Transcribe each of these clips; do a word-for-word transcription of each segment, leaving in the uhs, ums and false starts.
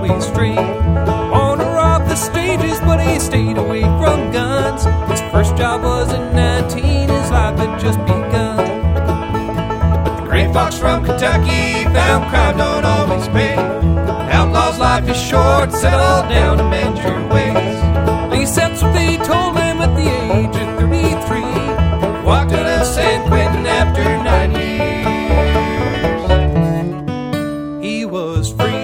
highway straight. On or off the stages, but he stayed away from guns. His first job was at nineteen, his life had just begun. But the gray fox from Kentucky found crime don't always pay. Outlaw's life is short, settle down and mend your ways. At least that's what they told him at the age of thirty-three. Walked out of San Quentin after nine years. He was free.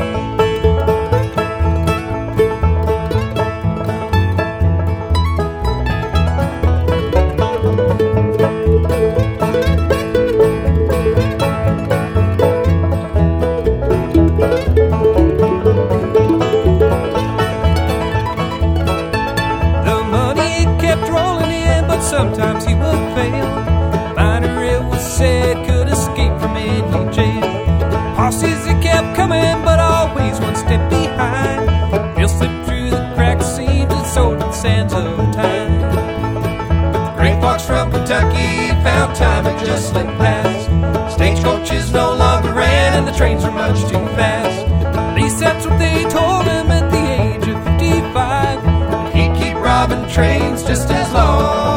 Sometimes he would fail. Miner, it was said, could escape from any jail. Posses, they kept coming, but always one step behind. He'll slip through the cracks, seams, and sold in the sands of time. But the gray fox from Kentucky found time had just slipped past. Stagecoaches no longer ran, and the trains were much too fast. At least that's what they told him at the age of fifty-five. He'd keep robbing trains just as long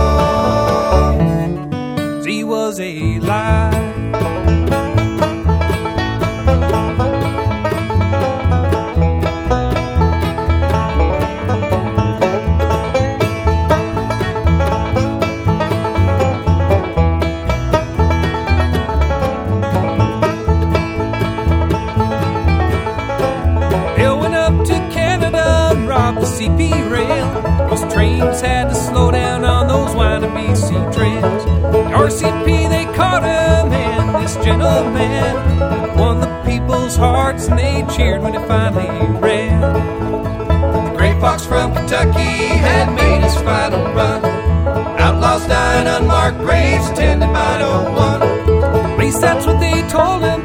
he was alive. Bill went up to Canada and robbed the C P rail. Those trains had to slow down on those winding B C trails. The R C P, they caught him, and this gentleman won the people's hearts, and they cheered when he finally ran. The gray fox from Kentucky had made his final run. Outlaws dying unmarked graves, attended by no one. At least that's what they told him